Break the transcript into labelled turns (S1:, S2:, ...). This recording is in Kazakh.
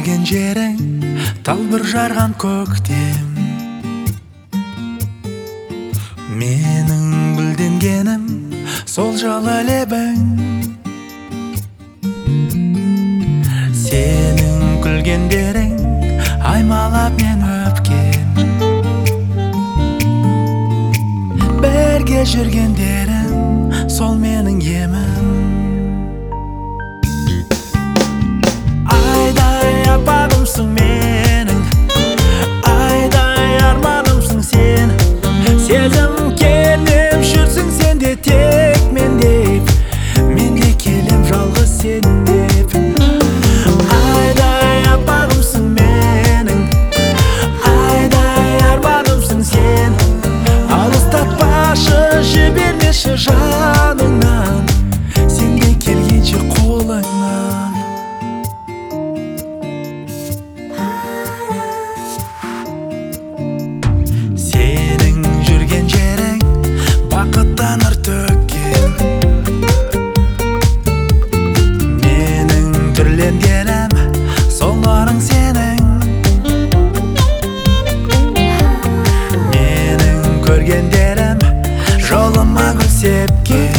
S1: жүрген жерің талбыр жарған көктем. Менің гүлденгенім сол жылы лебің. Сенің күлгендерің аймалап мен өпкен. Бірге жүргендерім сол менің емім. Айдай аппағымсың менің, айдай арманымсың сен. Сезім келіп жүрсің сен де тек мен деп, мен де келем жалғыз сен деп. Айдай аппағымсың менің, айдай арманымсың сен. Алыстатпашы, жібермеші жаныңнан, сен де келгенше қолыңнан. Сенің жүрген жерің бақыттан нұр төккен. Менің түрленгенім сол нұрың сенің. Менің көргендерім жолыма гүл сепкен.